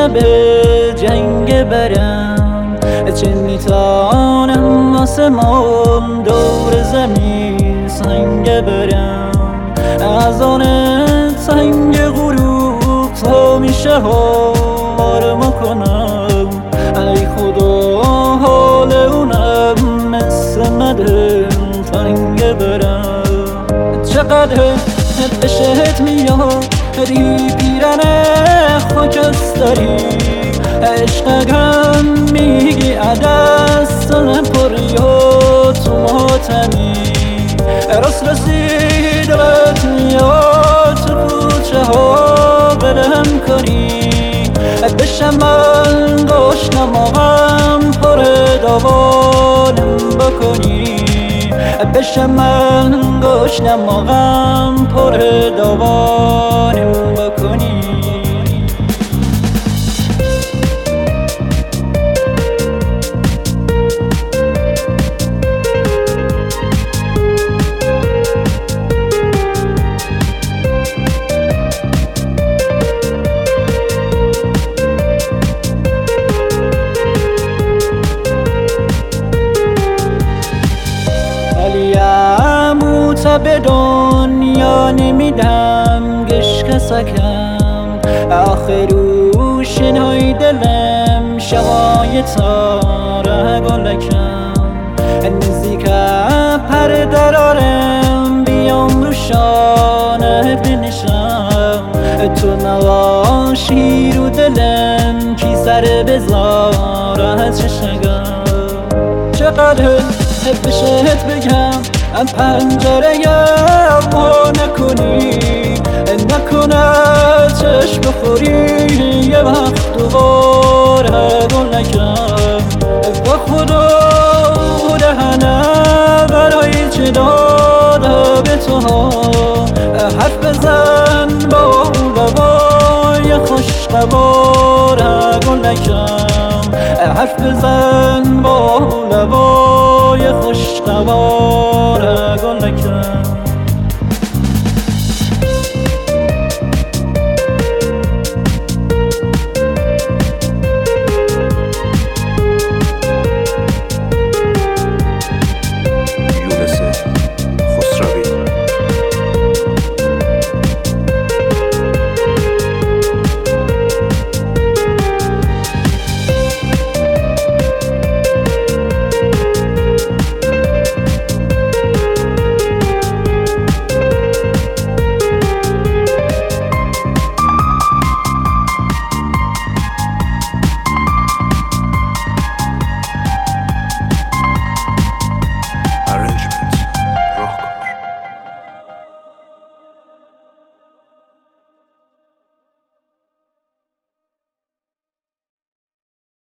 به جنگ برم، چه میتانم آسمان دور زمین سنگ برم. از آن سنگ غروب تا میشه آرما کنم. ای خدا حال اونم مثل مدل تنگ برم. چقدر بهت میاد پیرن خاکستری، عشقم میگی عدستم پری و تو ماتمی. راست رسید دلت میاد تو کوچه ها بلم کنی، بشم من گشنم آقم پر دوانم بکنی. بشم من گشنم آقم پر دوانم بکنی. به دنیا نمیدم گش کسکم، آخرو شنای دلم شوای تاره گلکم. نزدیک پر درارم بیام رو شانه بنشم، تو نواشی رو دلم کی سر بذاره چشگم. چقدر بشت بگم پنجره ما نکنی، نکنه چشم بخوری یه وقت دوباره گل نکن. با خدا دهنه برای چه داده به تو ها، حرف بزن با لبای خوش قواره گل نکن. حرف بزن با لبای خوش قواره گل نکن.